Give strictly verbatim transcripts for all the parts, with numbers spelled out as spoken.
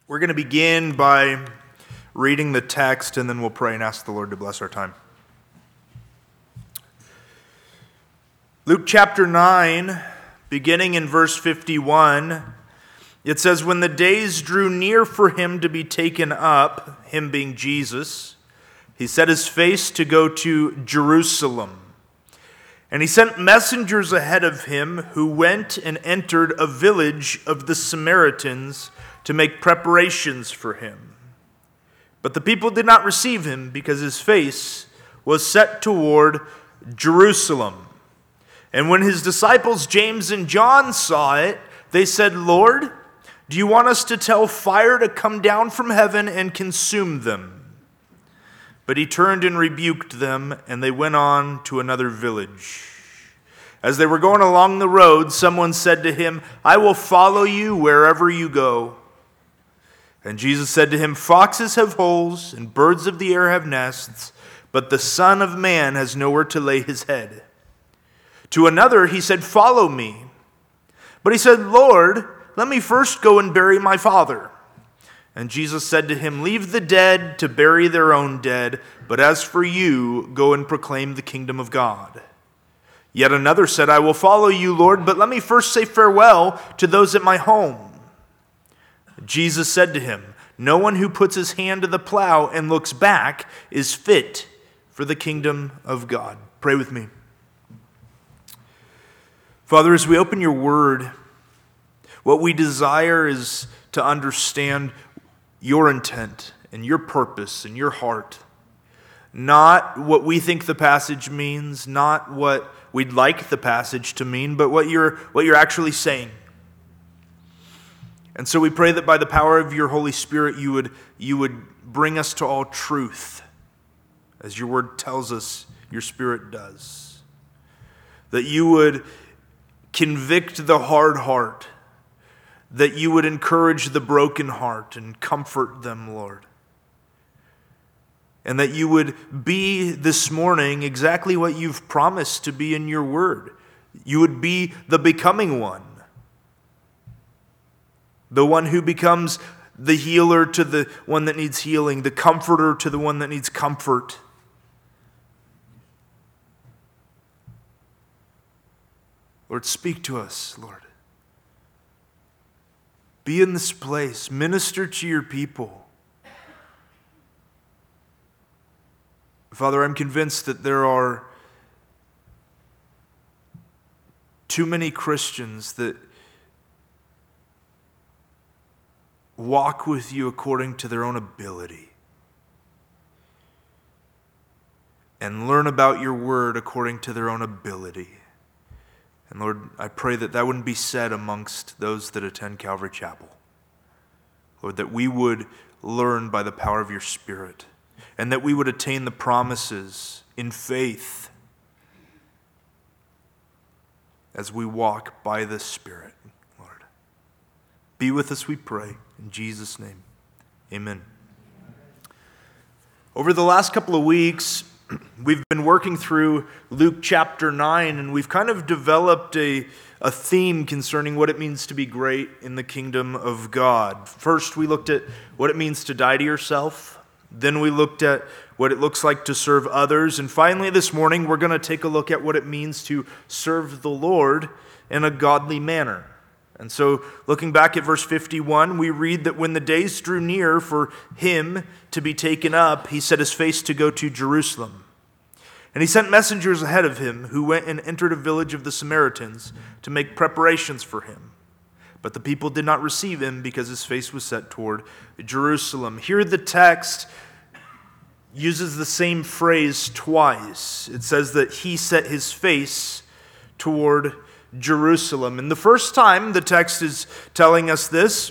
We're going to begin by reading the text, and then we'll pray and ask the Lord to bless our time. Luke chapter nine, beginning in verse fifty-one, it says, "When the days drew near for him to be taken up," him being Jesus, "he set his face to go to Jerusalem. And he sent messengers ahead of him who went and entered a village of the Samaritans to make preparations for him. But the people did not receive him because his face was set toward Jerusalem. And when his disciples James and John saw it, they said, 'Lord, do you want us to tell fire to come down from heaven and consume them?' But he turned and rebuked them, and they went on to another village. As they were going along the road, someone said to him, 'I will follow you wherever you go.' And Jesus said to him, 'Foxes have holes, and birds of the air have nests, but the Son of Man has nowhere to lay his head.' To another he said, 'Follow me.' But he said, 'Lord, let me first go and bury my father.' And Jesus said to him, 'Leave the dead to bury their own dead, but as for you, go and proclaim the kingdom of God.' Yet another said, 'I will follow you, Lord, but let me first say farewell to those at my home.' Jesus said to him, 'No one who puts his hand to the plow and looks back is fit for the kingdom of God.'" Pray with me. Father, as we open your word, what we desire is to understand your intent and your purpose and your heart. Not what we think the passage means, not what we'd like the passage to mean, but what you're, what you're actually saying. And so we pray that by the power of your Holy Spirit, you would, you would bring us to all truth, as your word tells us your Spirit does. That you would convict the hard heart, that you would encourage the broken heart and comfort them, Lord. And that you would be this morning exactly what you've promised to be in your word. You would be the becoming one. The one who becomes the healer to the one that needs healing, the comforter to the one that needs comfort. Lord, speak to us, Lord. Be in this place. Minister to your people. Father, I'm convinced that there are too many Christians that walk with you according to their own ability and learn about your word according to their own ability. And Lord, I pray that that wouldn't be said amongst those that attend Calvary Chapel. Lord, that we would learn by the power of your Spirit, and that we would attain the promises in faith as we walk by the Spirit, Lord. Be with us, we pray. In Jesus' name, amen. Over the last couple of weeks, we've been working through Luke chapter nine, and we've kind of developed a, a theme concerning what it means to be great in the kingdom of God. First, we looked at what it means to die to yourself. Then we looked at what it looks like to serve others. And finally, this morning, we're going to take a look at what it means to serve the Lord in a godly manner. And so, looking back at verse fifty-one, we read that when the days drew near for him to be taken up, he set his face to go to Jerusalem. And he sent messengers ahead of him who went and entered a village of the Samaritans to make preparations for him. But the people did not receive him because his face was set toward Jerusalem. Here the text uses the same phrase twice. It says that he set his face toward Jerusalem. And the first time the text is telling us this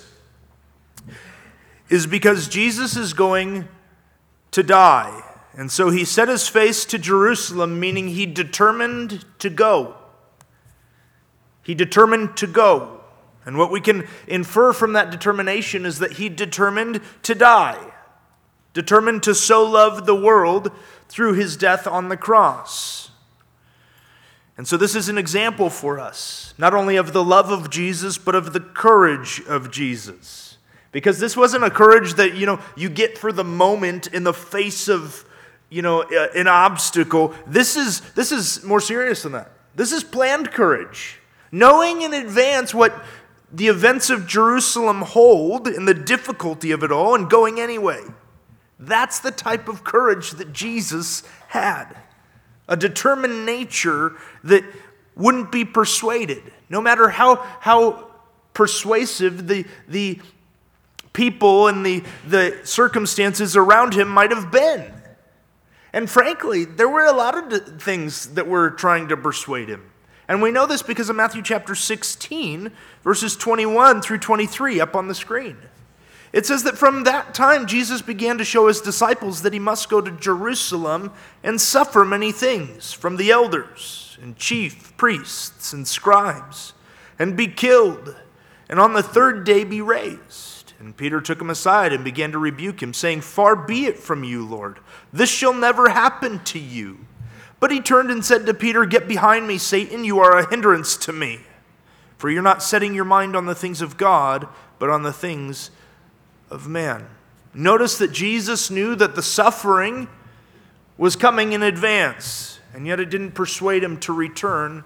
is because Jesus is going to die. And so he set his face to Jerusalem, meaning he determined to go. He determined to go. And what we can infer from that determination is that he determined to die. Determined to so love the world through his death on the cross. And so this is an example for us, not only of the love of Jesus, but of the courage of Jesus. Because this wasn't a courage that, you know, you get for the moment in the face of, you know, an obstacle. This is this is more serious than that. This is planned courage. Knowing in advance what the events of Jerusalem hold and the difficulty of it all and going anyway. That's the type of courage that Jesus had. A determined nature that wouldn't be persuaded. No matter how, how persuasive the, the people and the, the circumstances around him might have been. And frankly, there were a lot of things that were trying to persuade him. And we know this because of Matthew chapter sixteen, verses twenty-one through twenty-three up on the screen. It says that from that time, Jesus began to show his disciples that he must go to Jerusalem and suffer many things from the elders and chief priests and scribes, and be killed, and on the third day be raised. And Peter took him aside and began to rebuke him, saying, "Far be it from you, Lord. This shall never happen to you." But he turned and said to Peter, "Get behind me, Satan. You are a hindrance to me. For you're not setting your mind on the things of God, but on the things of man." Notice that Jesus knew that the suffering was coming in advance, and yet it didn't persuade him to return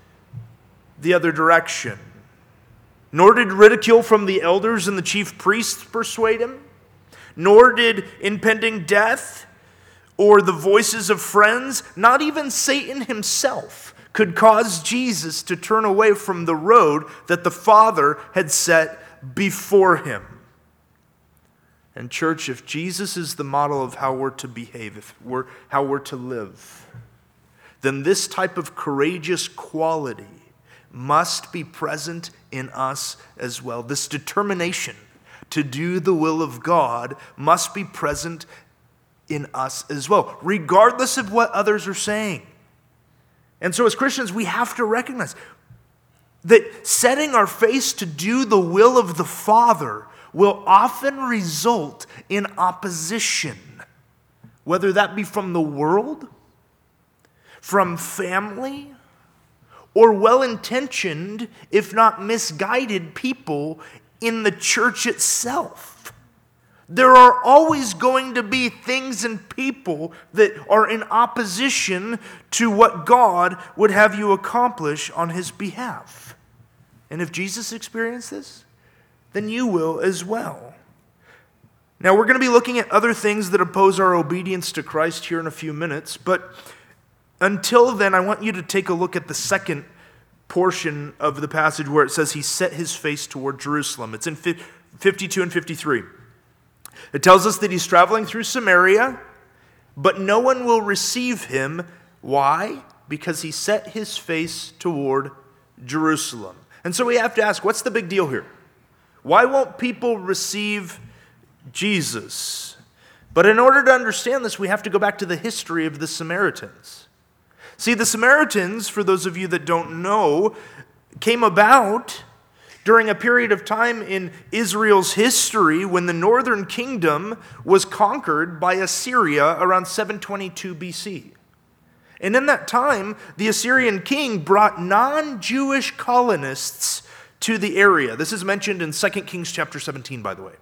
the other direction. Nor did ridicule from the elders and the chief priests persuade him, nor did impending death or the voices of friends, not even Satan himself, could cause Jesus to turn away from the road that the Father had set before him. And church, if Jesus is the model of how we're to behave, if we're, how we're to live, then this type of courageous quality must be present in us as well. This determination to do the will of God must be present in us as well, regardless of what others are saying. And so as Christians, we have to recognize that setting our face to do the will of the Father will often result in opposition, whether that be from the world, from family, or well-intentioned, if not misguided people in the church itself. There are always going to be things and people that are in opposition to what God would have you accomplish on his behalf. And if Jesus experienced this, then you will as well. Now, we're going to be looking at other things that oppose our obedience to Christ here in a few minutes, but until then, I want you to take a look at the second portion of the passage where it says he set his face toward Jerusalem. It's in fifty-two and fifty-three. It tells us that he's traveling through Samaria, but no one will receive him. Why? Because he set his face toward Jerusalem. And so we have to ask, what's the big deal here? Why won't people receive Jesus? But in order to understand this, we have to go back to the history of the Samaritans. See, the Samaritans, for those of you that don't know, came about during a period of time in Israel's history when the northern kingdom was conquered by Assyria around seven twenty-two B C. And in that time, the Assyrian king brought non-Jewish colonists to the area. This is mentioned in Second Kings chapter seventeen, by the way.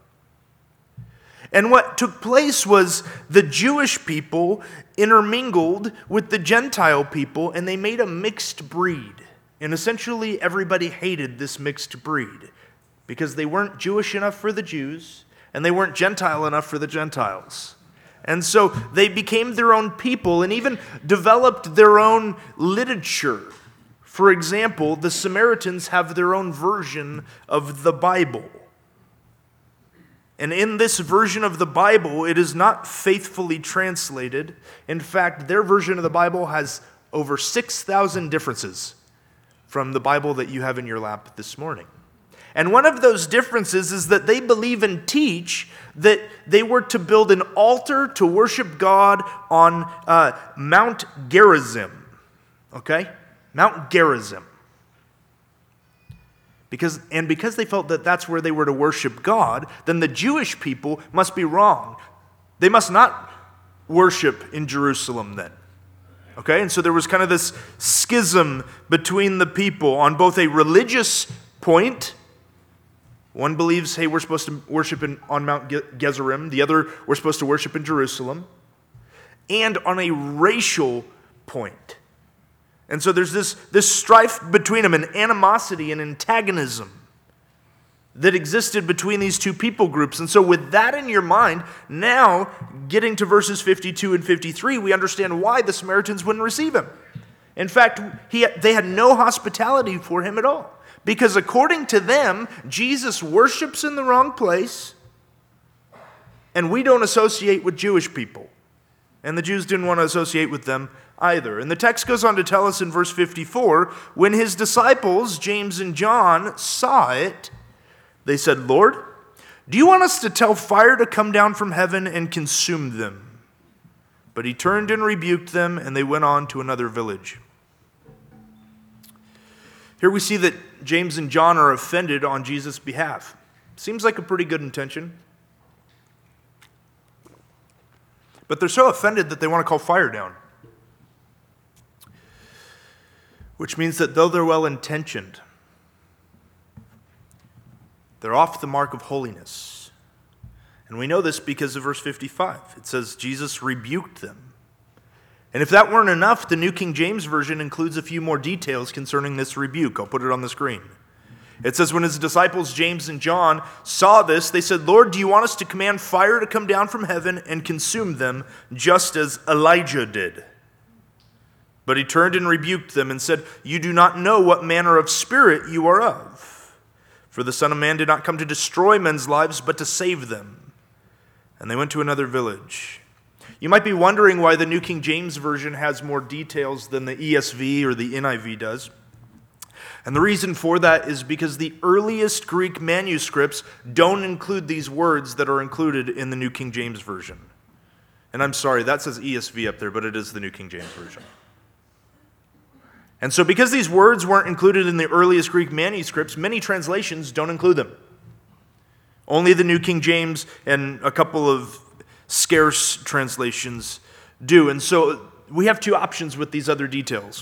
And what took place was the Jewish people intermingled with the Gentile people, and they made a mixed breed. And essentially, everybody hated this mixed breed because they weren't Jewish enough for the Jews, and they weren't Gentile enough for the Gentiles. And so they became their own people and even developed their own literature. For example, the Samaritans have their own version of the Bible. And in this version of the Bible, it is not faithfully translated. In fact, their version of the Bible has over six thousand differences from the Bible that you have in your lap this morning. And one of those differences is that they believe and teach that they were to build an altar to worship God on uh, Mount Gerizim. Okay? Mount Gerizim. Because, and because they felt that that's where they were to worship God, then the Jewish people must be wrong. They must not worship in Jerusalem then. Okay, and so there was kind of this schism between the people on both a religious point, One believes, hey, we're supposed to worship in, on Mount Gerizim. The other, we're supposed to worship in Jerusalem. And on a racial point. And so there's this, this strife between them, an animosity and antagonism that existed between these two people groups. And so with that in your mind, now getting to verses fifty-two and fifty-three, we understand why the Samaritans wouldn't receive him. In fact, he, they had no hospitality for him at all. Because according to them, Jesus worships in the wrong place, and we don't associate with Jewish people. And the Jews didn't want to associate with them either. And the text goes on to tell us in verse fifty-four, when his disciples, James and John, saw it, they said, Lord, do you want us to tell fire to come down from heaven and consume them? But he turned and rebuked them, and they went on to another village. Here we see that James and John are offended on Jesus' behalf. Seems like a pretty good intention. But they're so offended that they want to call fire down. Which means that though they're well-intentioned, they're off the mark of holiness. And we know this because of verse fifty-five. It says, Jesus rebuked them. And if that weren't enough, the New King James Version includes a few more details concerning this rebuke. I'll put it on the screen. It says, when his disciples, James and John, saw this, they said, Lord, do you want us to command fire to come down from heaven and consume them, just as Elijah did? But he turned and rebuked them and said, you do not know what manner of spirit you are of. For the Son of Man did not come to destroy men's lives, but to save them. And they went to another village. You might be wondering why the New King James Version has more details than the E S V or the N I V does. And the reason for that is because the earliest Greek manuscripts don't include these words that are included in the New King James Version. And I'm sorry, that says E S V up there, but it is the New King James Version. And so because these words weren't included in the earliest Greek manuscripts, many translations don't include them. Only the New King James and a couple of scarce translations do. And so we have two options with these other details.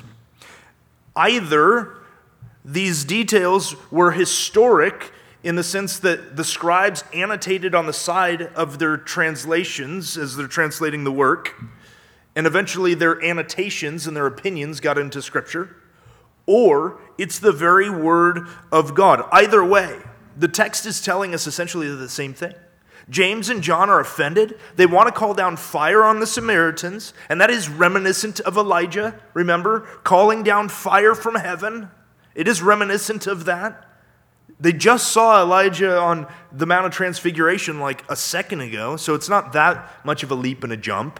Either these details were historic in the sense that the scribes annotated on the side of their translations as they're translating the work, and eventually their annotations and their opinions got into Scripture, or it's the very Word of God. Either way, the text is telling us essentially the same thing. James and John are offended. They want to call down fire on the Samaritans, and that is reminiscent of Elijah, remember? Calling down fire from heaven. It is reminiscent of that. They just saw Elijah on the Mount of Transfiguration like a second ago, so it's not that much of a leap and a jump.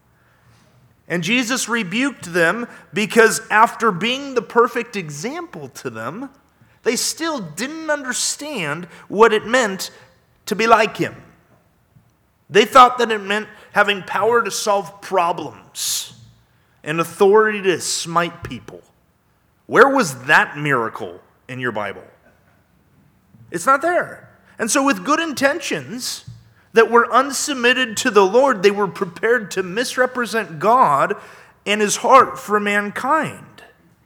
And Jesus rebuked them because after being the perfect example to them, they still didn't understand what it meant to be like him. They thought that it meant having power to solve problems and authority to smite people. Where was that miracle in your Bible? It's not there. And so with good intentions that were unsubmitted to the Lord, they were prepared to misrepresent God and his heart for mankind.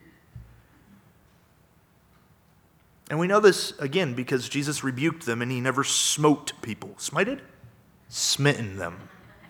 And we know this, again, because Jesus rebuked them and he never smote people. Smited? Smitten them.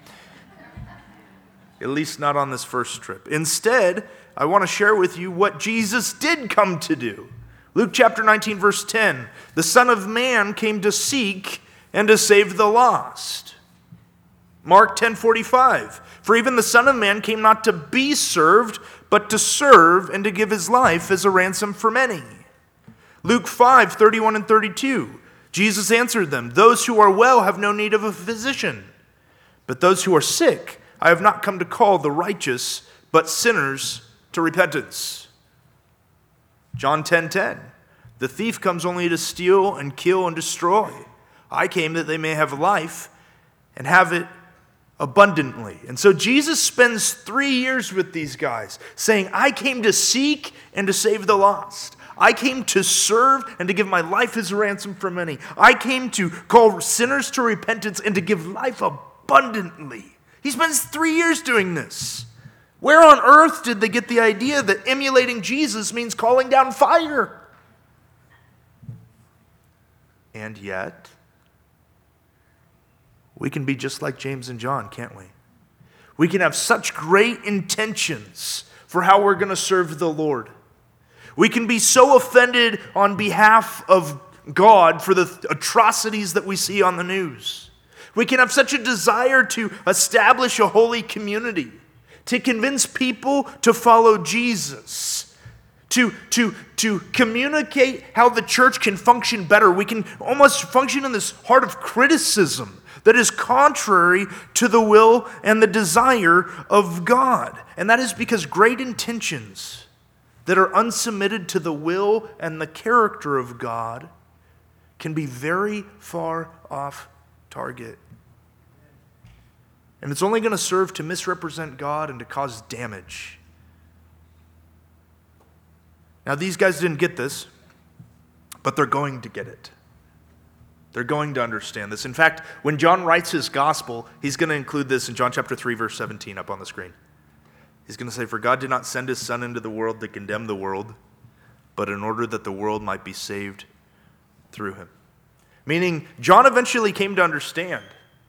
At least not on this first trip. Instead, I want to share with you what Jesus did come to do. Luke chapter nineteen, verse ten. The Son of Man came to seek and to save the lost. Mark ten forty-five. For even the Son of Man came not to be served, but to serve and to give his life as a ransom for many. Luke five thirty-one and thirty-two. Jesus answered them, those who are well have no need of a physician, but those who are sick I have not come to call the righteous, but sinners to repentance. John ten ten. The thief comes only to steal and kill and destroy. I came that they may have life and have it abundantly. And so Jesus spends three years with these guys saying, I came to seek and to save the lost. I came to serve and to give my life as a ransom for many. I came to call sinners to repentance and to give life abundantly. He spends three years doing this. Where on earth did they get the idea that emulating Jesus means calling down fire? And yet, we can be just like James and John, can't we? We can have such great intentions for how we're going to serve the Lord. We can be so offended on behalf of God for the atrocities that we see on the news. We can have such a desire to establish a holy community, to convince people to follow Jesus, to, to, to communicate how the church can function better. We can almost function in this heart of criticism that is contrary to the will and the desire of God. And that is because great intentions that are unsubmitted to the will and the character of God can be very far off target. And it's only going to serve to misrepresent God and to cause damage. Now, these guys didn't get this, but they're going to get it. They're going to understand this. In fact, when John writes his gospel, he's going to include this in John chapter three, verse seventeen up on the screen. He's going to say, "For God did not send his Son into the world to condemn the world, but in order that the world might be saved through him." Meaning, John eventually came to understand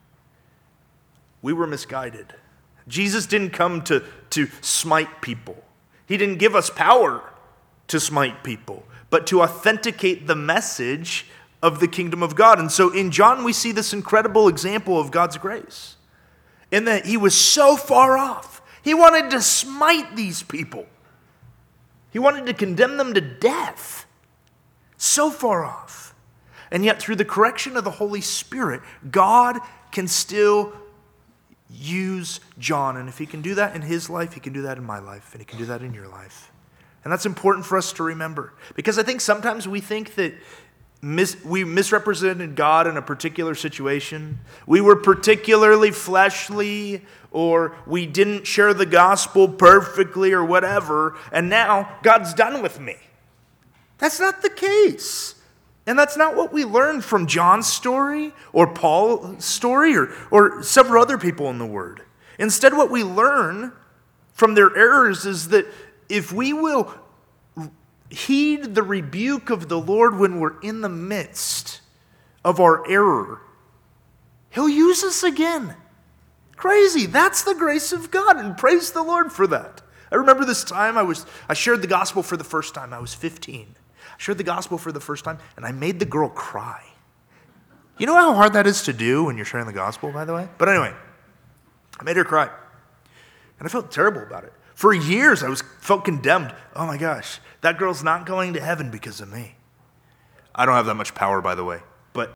we were misguided. Jesus didn't come to, to smite people. He didn't give us power to smite people, but to authenticate the message of the kingdom of God. And so in John, we see this incredible example of God's grace, in that he was so far off. He wanted to smite these people. He wanted to condemn them to death. So far off. And yet through the correction of the Holy Spirit, God can still use John. And if he can do that in his life, he can do that in my life, and he can do that in your life. And that's important for us to remember. Because I think sometimes we think that Mis- we misrepresented God in a particular situation. We were particularly fleshly, or we didn't share the gospel perfectly, or whatever, and now God's done with me. That's not the case. And that's not what we learned from John's story, or Paul's story, or, or several other people in the Word. Instead, what we learn from their errors is that if we will heed the rebuke of the Lord when we're in the midst of our error, he'll use us again. Crazy. That's the grace of God, and praise the Lord for that. I remember this time I was I shared the gospel for the first time. I was fifteen. I shared the gospel for the first time, and I made the girl cry. You know how hard that is to do when you're sharing the gospel, by the way? But anyway, I made her cry, and I felt terrible about it. For years, I was felt condemned. Oh my gosh, that girl's not going to heaven because of me. I don't have that much power, by the way. But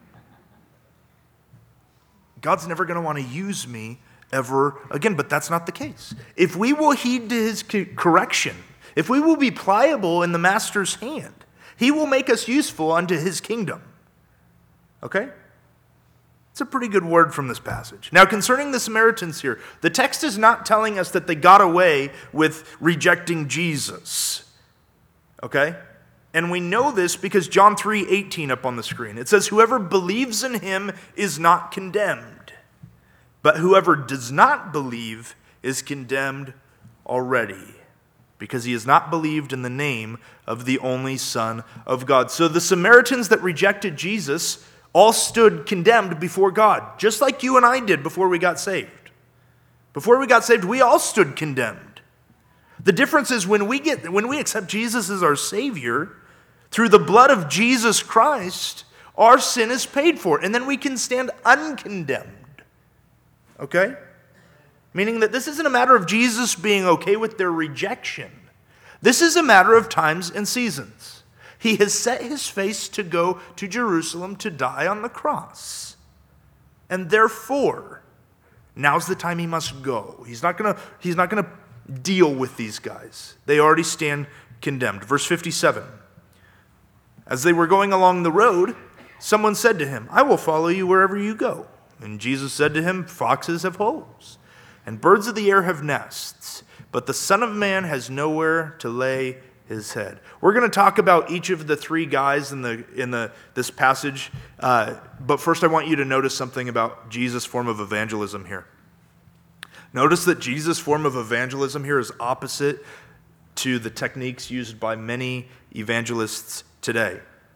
God's never going to want to use me ever again. But that's not the case. If we will heed to his correction, if we will be pliable in the master's hand, he will make us useful unto his kingdom. Okay? It's a pretty good word from this passage. Now, concerning the Samaritans here, the text is not telling us that they got away with rejecting Jesus. Okay? And we know this because John three eighteen up on the screen. It says, "Whoever believes in him is not condemned, but whoever does not believe is condemned already, because he has not believed in the name of the only Son of God." So the Samaritans that rejected Jesus all stood condemned before God, just like you and I did before we got saved. Before we got saved, we all stood condemned. The difference is when we get when we accept Jesus as our Savior, through the blood of Jesus Christ, our sin is paid for, and then we can stand uncondemned. Okay? Meaning that this isn't a matter of Jesus being okay with their rejection. This is a matter of times and seasons. He has set his face to go to Jerusalem to die on the cross. And therefore, now's the time he must go. He's not going to he's not going to deal with these guys. They already stand condemned. Verse fifty-seven. As they were going along the road, someone said to him, "I will follow you wherever you go." And Jesus said to him, "Foxes have holes, and birds of the air have nests, but the Son of Man has nowhere to lay his head." We're going to talk about each of the three guys in the in the this passage, uh, but first I want you to notice something about Jesus' form of evangelism here. Notice that Jesus' form of evangelism here is opposite to the techniques used by many evangelists today.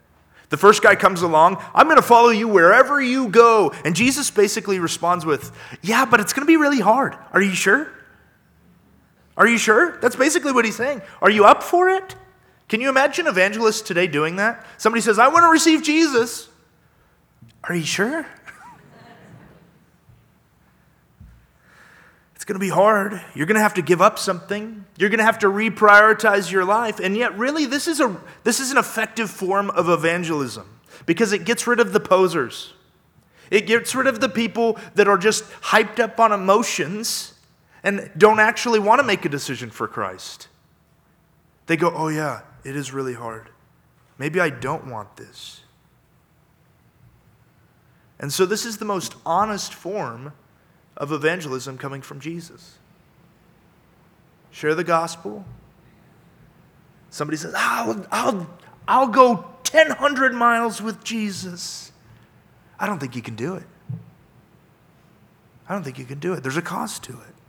The first guy comes along, I'm going to follow you wherever you go. And Jesus basically responds with, yeah, but it's going to be really hard. Are you sure? Are you sure? That's basically what he's saying. Are you up for it? Can you imagine evangelists today doing that? Somebody says, I want to receive Jesus. Are you sure? It's going to be hard. You're going to have to give up something. You're going to have to reprioritize your life. And yet, really, this is a this is an effective form of evangelism because it gets rid of the posers. It gets rid of the people that are just hyped up on emotions and don't actually want to make a decision for Christ. They go, oh yeah, it is really hard. Maybe I don't want this. And so this is the most honest form of evangelism coming from Jesus. Share the gospel. Somebody says, I'll, I'll, I'll go ten hundred miles with Jesus. I don't think you can do it. I don't think you can do it. There's a cost to it.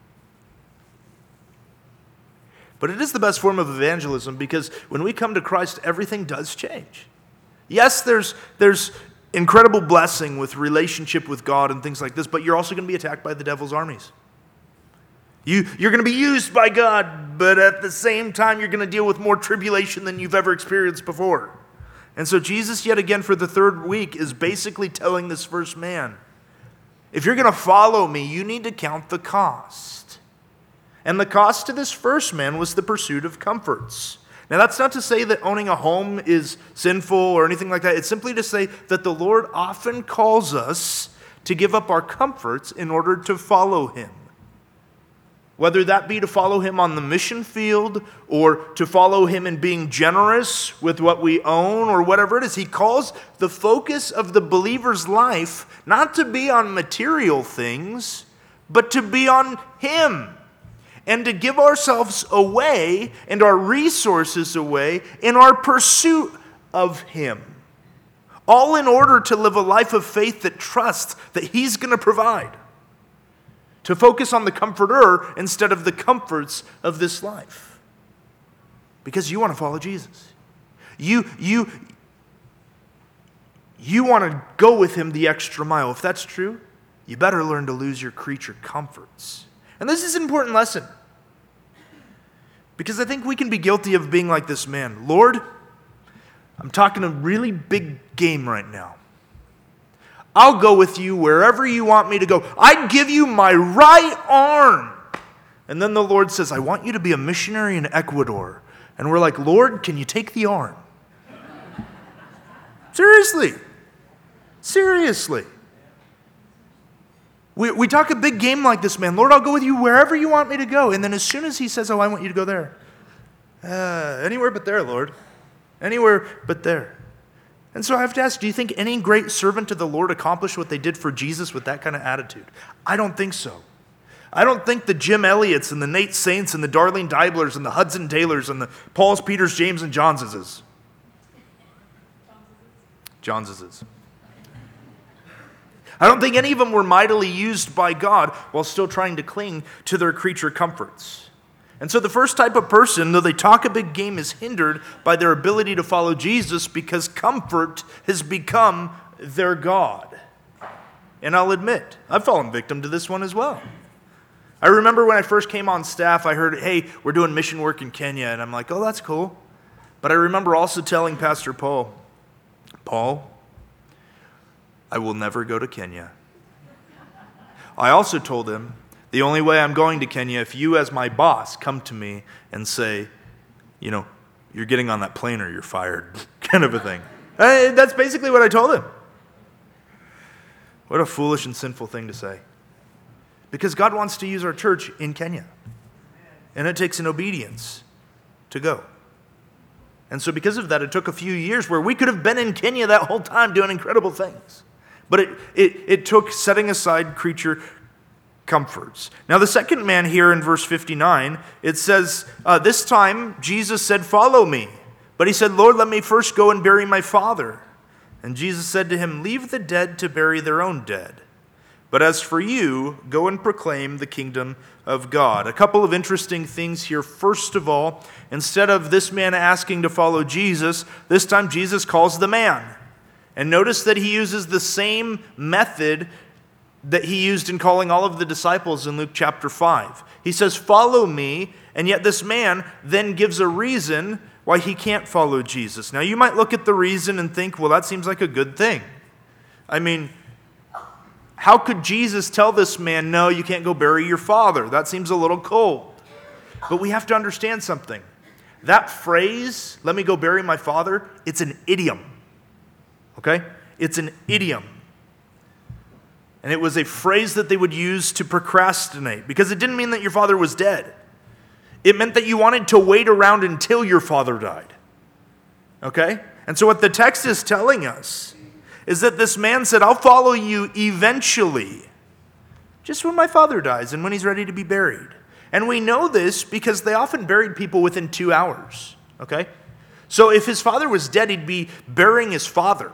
But it is the best form of evangelism because when we come to Christ, everything does change. Yes, there's there's incredible blessing with relationship with God and things like this, but you're also going to be attacked by the devil's armies. You, you're going to be used by God, but at the same time, you're going to deal with more tribulation than you've ever experienced before. And so Jesus, yet again, for the third week, is basically telling this first man, if you're going to follow me, you need to count the cost. And the cost to this first man was the pursuit of comforts. Now, that's not to say that owning a home is sinful or anything like that. It's simply to say that the Lord often calls us to give up our comforts in order to follow him. Whether that be to follow him on the mission field or to follow him in being generous with what we own or whatever it is, he calls the focus of the believer's life not to be on material things, but to be on him. And to give ourselves away and our resources away in our pursuit of him. All in order to live a life of faith that trusts that he's going to provide. To focus on the comforter instead of the comforts of this life. Because you want to follow Jesus. You, you, you want to go with him the extra mile. If that's true, you better learn to lose your creature comforts. And this is an important lesson. Because I think we can be guilty of being like this man. Lord, I'm talking a really big game right now. I'll go with you wherever you want me to go. I'd give you my right arm. And then the Lord says, I want you to be a missionary in Ecuador. And we're like, Lord, can you take the arm? Seriously. Seriously. We we talk a big game like this, man. Lord, I'll go with you wherever you want me to go. And then as soon as he says, oh, I want you to go there. Uh, anywhere but there, Lord. Anywhere but there. And so I have to ask, do you think any great servant of the Lord accomplished what they did for Jesus with that kind of attitude? I don't think so. I don't think the Jim Elliots and the Nate Saints and the Darlene Deiblers and the Hudson Taylors and the Pauls, Peters, James, and Johnses. Johnses. I don't think any of them were mightily used by God while still trying to cling to their creature comforts. And so the first type of person, though they talk a big game, is hindered by their ability to follow Jesus because comfort has become their God. And I'll admit, I've fallen victim to this one as well. I remember when I first came on staff, I heard, hey, we're doing mission work in Kenya. And I'm like, oh, that's cool. But I remember also telling Pastor Paul, Paul, I will never go to Kenya. I also told him, the only way I'm going to Kenya, if you as my boss come to me and say, you know, you're getting on that plane or you're fired, kind of a thing. And that's basically what I told him. What a foolish and sinful thing to say. Because God wants to use our church in Kenya. And it takes an obedience to go. And so because of that, it took a few years where we could have been in Kenya that whole time doing incredible things. But it, it, it took setting aside creature comforts. Now the second man here in verse fifty-nine, it says, uh, this time Jesus said, follow me. But he said, Lord, let me first go and bury my father. And Jesus said to him, leave the dead to bury their own dead. But as for you, go and proclaim the kingdom of God. A couple of interesting things here. First of all, instead of this man asking to follow Jesus, this time Jesus calls the man. And notice that he uses the same method that he used in calling all of the disciples in Luke chapter five. He says, follow me, and yet this man then gives a reason why he can't follow Jesus. Now you might look at the reason and think, well, that seems like a good thing. I mean, how could Jesus tell this man, no, you can't go bury your father? That seems a little cold. But we have to understand something. That phrase, let me go bury my father, it's an idiom. Okay? It's an idiom. And it was a phrase that they would use to procrastinate, because it didn't mean that your father was dead. It meant that you wanted to wait around until your father died. Okay? And so what the text is telling us is that this man said, I'll follow you eventually, just when my father dies and when he's ready to be buried. And we know this because they often buried people within two hours. Okay? So if his father was dead, he'd be burying his father,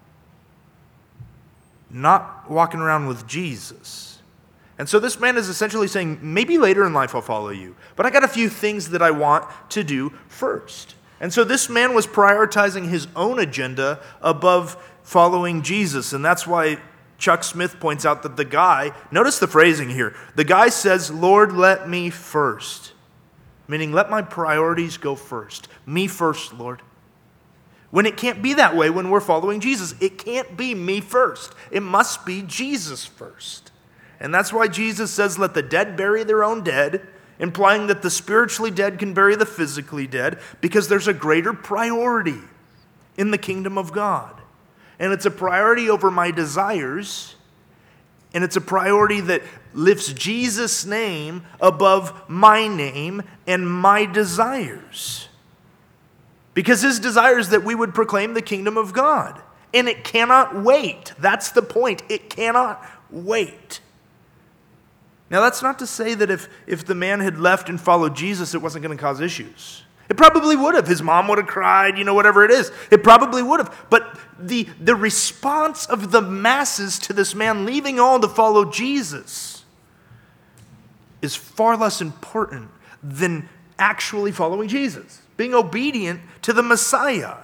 not walking around with Jesus. And so this man is essentially saying, maybe later in life I'll follow you, but I got a few things that I want to do first. And so this man was prioritizing his own agenda above following Jesus. And that's why Chuck Smith points out that the guy, notice the phrasing here, the guy says, Lord, let me first. Meaning, let my priorities go first. Me first, Lord. When it can't be that way when we're following Jesus. It can't be me first. It must be Jesus first. And that's why Jesus says, let the dead bury their own dead, implying that the spiritually dead can bury the physically dead, because there's a greater priority in the kingdom of God. And it's a priority over my desires, and it's a priority that lifts Jesus' name above my name and my desires. Because his desire is that we would proclaim the kingdom of God. And it cannot wait. That's the point. It cannot wait. Now, that's not to say that if, if the man had left and followed Jesus, it wasn't going to cause issues. It probably would have. His mom would have cried, you know, whatever it is. It probably would have. But the, the response of the masses to this man leaving all to follow Jesus is far less important than actually following Jesus, being obedient to the Messiah.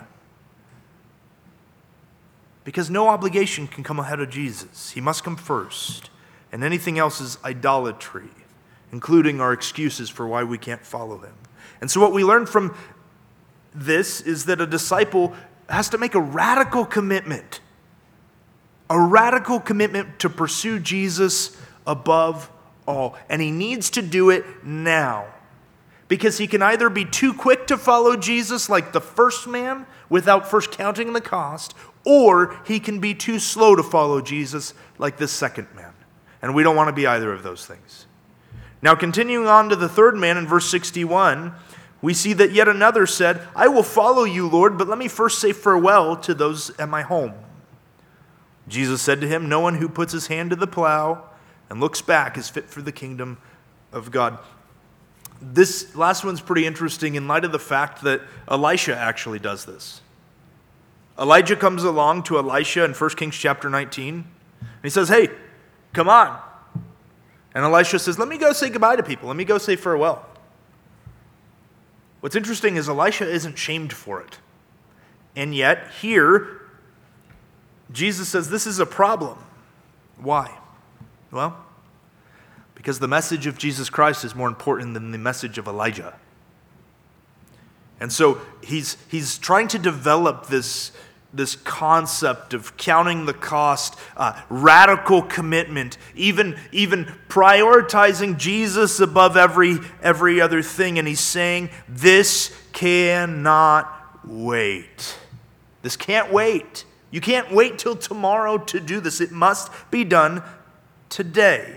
Because no obligation can come ahead of Jesus. He must come first. And anything else is idolatry, including our excuses for why we can't follow him. And so what we learn from this is that a disciple has to make a radical commitment. A radical commitment to pursue Jesus above all. And he needs to do it now. Because he can either be too quick to follow Jesus like the first man without first counting the cost, or he can be too slow to follow Jesus like this second man. And we don't want to be either of those things. Now, continuing on to the third man in verse sixty-one, we see that yet another said, I will follow you, Lord, but let me first say farewell to those at my home. Jesus said to him, no one who puts his hand to the plow and looks back is fit for the kingdom of God. This last one's pretty interesting in light of the fact that Elisha actually does this. Elijah comes along to Elisha in First Kings chapter nineteen, and he says, hey, come on. And Elisha says, let me go say goodbye to people. Let me go say farewell. What's interesting is Elisha isn't shamed for it. And yet, here, Jesus says this is a problem. Why? Well, because the message of Jesus Christ is more important than the message of Elijah. And so he's, he's trying to develop this, this concept of counting the cost, uh, radical commitment, even, even prioritizing Jesus above every, every other thing. And he's saying, this cannot wait. This can't wait. You can't wait till tomorrow to do this. It must be done today.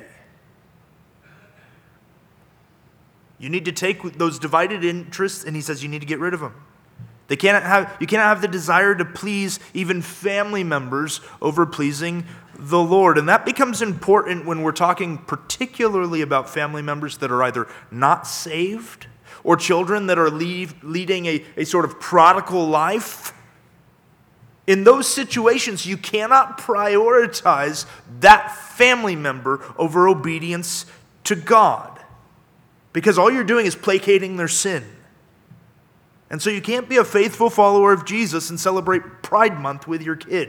You need to take those divided interests, and he says you need to get rid of them. They cannot have, you cannot have the desire to please even family members over pleasing the Lord. And that becomes important when we're talking particularly about family members that are either not saved or children that are leave, leading a, a sort of prodigal life. In those situations, you cannot prioritize that family member over obedience to God, because all you're doing is placating their sin. And so you can't be a faithful follower of Jesus and celebrate Pride Month with your kid,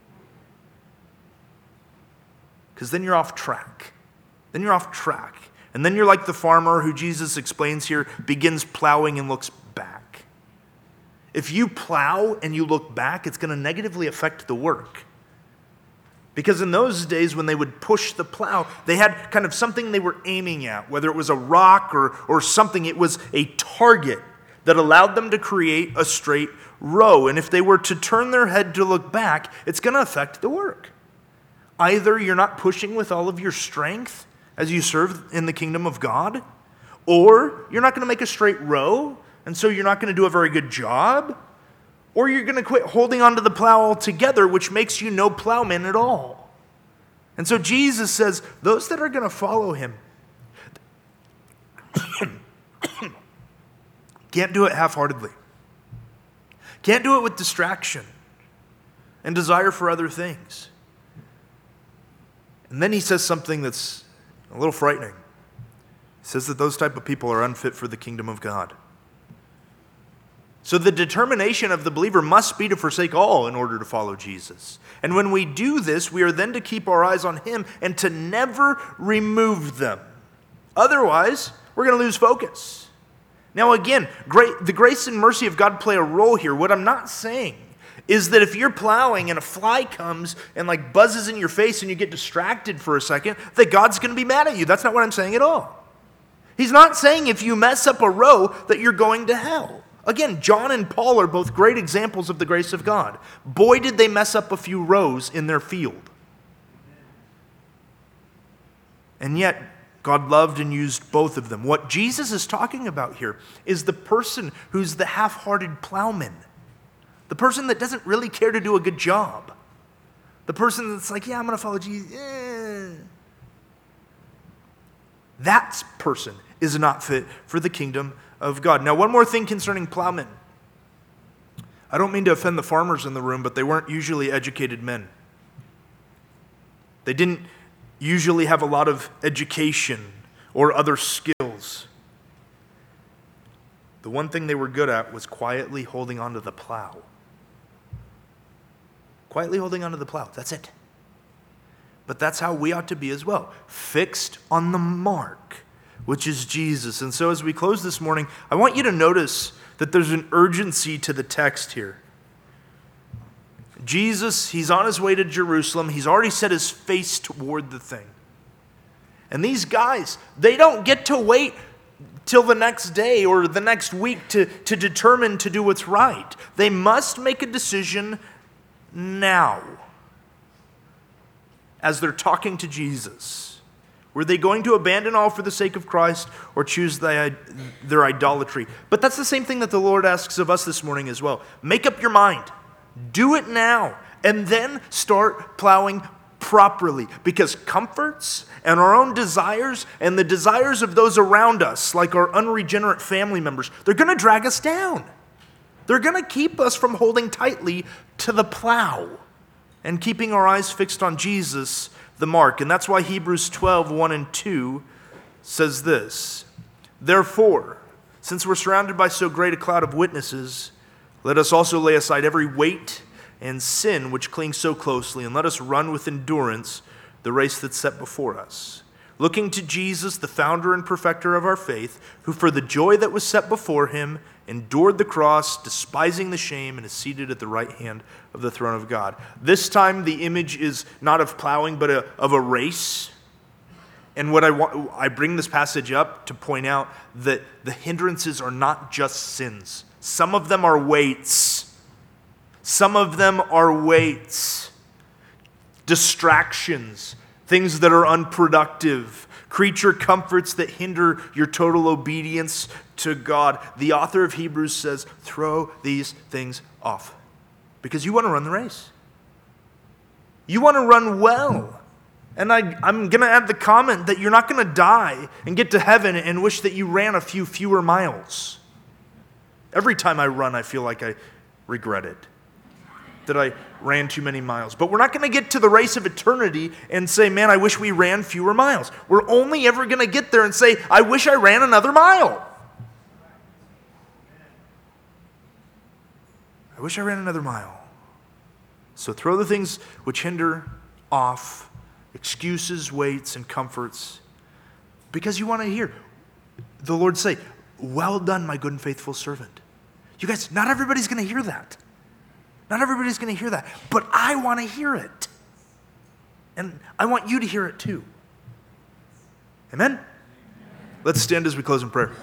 because then you're off track. Then you're off track. And then you're like the farmer who Jesus explains here begins plowing and looks back. If you plow and you look back, it's going to negatively affect the work. Because in those days when they would push the plow, they had kind of something they were aiming at, whether it was a rock or, or something. It was a target that allowed them to create a straight row. And if they were to turn their head to look back, it's going to affect the work. Either you're not pushing with all of your strength as you serve in the kingdom of God, or you're not going to make a straight row, and so you're not going to do a very good job, or you're going to quit holding onto the plow altogether, which makes you no plowman at all. And so Jesus says, those that are going to follow him can't do it half-heartedly. Can't do it with distraction and desire for other things. And then he says something that's a little frightening. He says that those type of people are unfit for the kingdom of God. So the determination of the believer must be to forsake all in order to follow Jesus. And when we do this, we are then to keep our eyes on him and to never remove them. Otherwise, we're going to lose focus. Now again, great, the grace and mercy of God play a role here. What I'm not saying is that if you're plowing and a fly comes and like buzzes in your face and you get distracted for a second, that God's going to be mad at you. That's not what I'm saying at all. He's not saying if you mess up a row that you're going to hell. Again, John and Paul are both great examples of the grace of God. Boy, did they mess up a few rows in their field. And yet, God loved and used both of them. What Jesus is talking about here is the person who's the half-hearted plowman. The person that doesn't really care to do a good job. The person that's like, yeah, I'm going to follow Jesus. Eh. That person is not fit for the kingdom of God. Now, one more thing concerning plowmen. I don't mean to offend the farmers in the room, but they weren't usually educated men. They didn't usually have a lot of education or other skills. The one thing they were good at was quietly holding onto the plow. Quietly holding onto the plow. That's it. But that's how we ought to be as well. Fixed on the mark, which is Jesus. And so as we close this morning, I want you to notice that there's an urgency to the text here. Jesus, he's on his way to Jerusalem. He's already set his face toward the thing. And these guys, they don't get to wait till the next day or the next week to, to determine to do what's right. They must make a decision now as they're talking to Jesus. Were they going to abandon all for the sake of Christ or choose the, their idolatry? But that's the same thing that the Lord asks of us this morning as well. Make up your mind. Do it now. And then start plowing properly. Because comforts and our own desires and the desires of those around us, like our unregenerate family members, they're going to drag us down. They're going to keep us from holding tightly to the plow and keeping our eyes fixed on Jesus, the mark. And that's why Hebrews twelve, one and two says this. Therefore, since we're surrounded by so great a cloud of witnesses, let us also lay aside every weight and sin which clings so closely, and let us run with endurance the race that's set before us. Looking to Jesus, the founder and perfecter of our faith, who for the joy that was set before him endured the cross, despising the shame, and is seated at the right hand of the throne of God. This time the image is not of plowing, but a, of a race. And what I want, I bring this passage up to point out that the hindrances are not just sins. Some of them are weights. Some of them are weights. Distractions, things that are unproductive, creature comforts that hinder your total obedience to God. The author of Hebrews says, throw these things off because you want to run the race. You want to run well. And I, I'm going to add the comment that you're not going to die and get to heaven and wish that you ran a few fewer miles. Every time I run, I feel like I regret it. that I ran too many miles. But we're not going to get to the race of eternity and say, man, I wish we ran fewer miles. We're only ever going to get there and say, I wish I ran another mile. I wish I ran another mile. So throw the things which hinder off, excuses, weights, and comforts, because you want to hear the Lord say, well done, my good and faithful servant. You guys, not everybody's going to hear that. Not everybody's going to hear that. But I want to hear it. And I want you to hear it too. Amen? Let's stand as we close in prayer.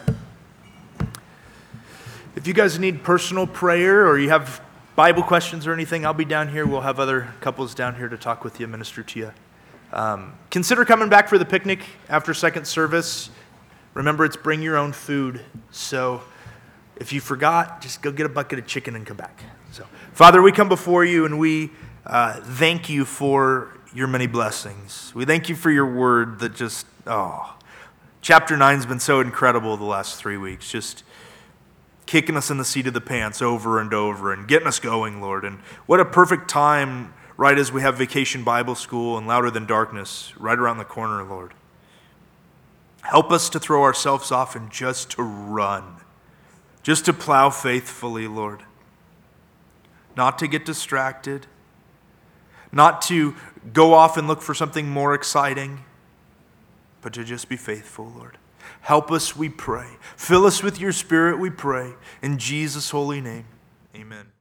If you guys need personal prayer or you have Bible questions or anything, I'll be down here. We'll have other couples down here to talk with you, minister to you. Um, consider coming back for the picnic after second service. Remember, it's bring your own food. So if you forgot, just go get a bucket of chicken and come back. So, Father, we come before you and we uh, thank you for your many blessings. We thank you for your word that just, oh, chapter nine's been so incredible the last three weeks. Just kicking us in the seat of the pants over and over and getting us going, Lord. And what a perfect time right as we have Vacation Bible School and Louder Than Darkness right around the corner, Lord. Help us to throw ourselves off and just to run. Just to plow faithfully, Lord. Not to get distracted. Not to go off and look for something more exciting. But to just be faithful, Lord. Help us, we pray. Fill us with your Spirit, we pray. In Jesus' holy name, amen.